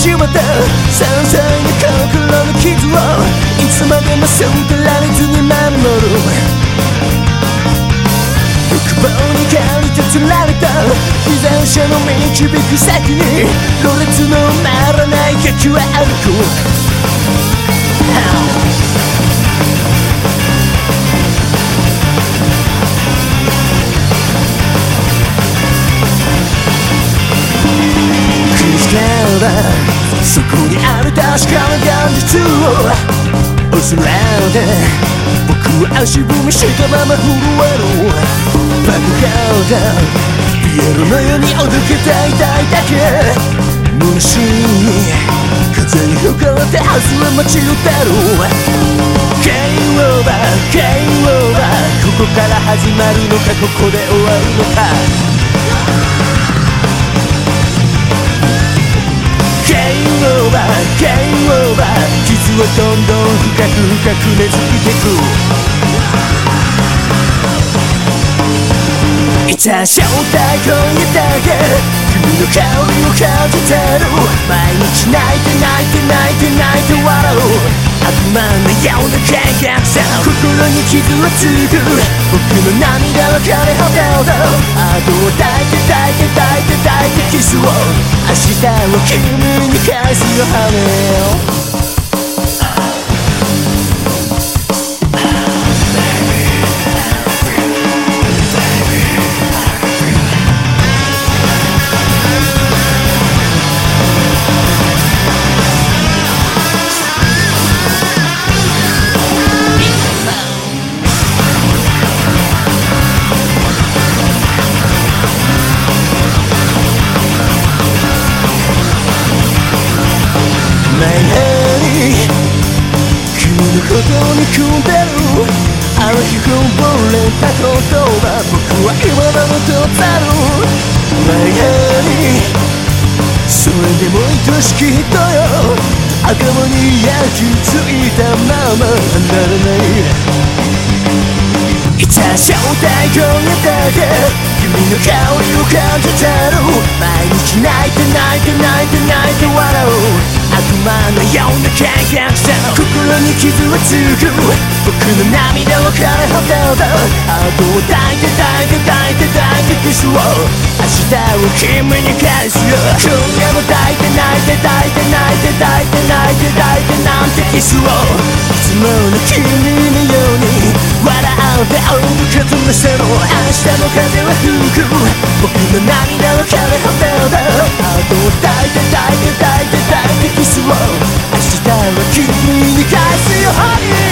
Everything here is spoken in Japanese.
しまった些細な心の傷をいつまでもそうられずに守る欲望に駆り立てられた依存者の導く先にろれつの回らない客は歩くそこにある確かな現実を恐れて僕は足踏みしたまま震えるバカだピエロのようにおどけたいだけ虚しい風に吹かれて明日は待ち受けるゲームオーバーゲームオーバーここから始まるのかここで終わるのかゲームオーバー傷はどんどん深く深く根付いてくいた正体今夜だけ君の香りを感じてる毎日泣いて泣いて泣いて泣いて笑う悪魔のような計画さ心に傷をつく僕の涙は枯れ果てるあとを抱いて抱いて抱いて抱いてキスを明日を君に返すよ羽ことに組んでるあの日こぼれた言葉僕は今なのとざる前にそれでも愛しき人よ頭に焼き付いたまま離れないいた正体今夜だけ君の香りを感じてる毎日泣いて泣いて泣いて泣いて笑う悪魔のような計画さ心に傷をつく僕の涙を枯れ果てるあとを抱いて抱いて抱いて抱いてキスを明日を君に返すよ今夜も抱いて泣いて抱いて泣いて抱いて泣いて抱いてなんてキスをいつもの君のように笑って追う風のせの明日の風は吹く僕の涙を枯れ果てるあとを抱いて抱いて抱いて抱いてキスを明日は君に返すよ、honey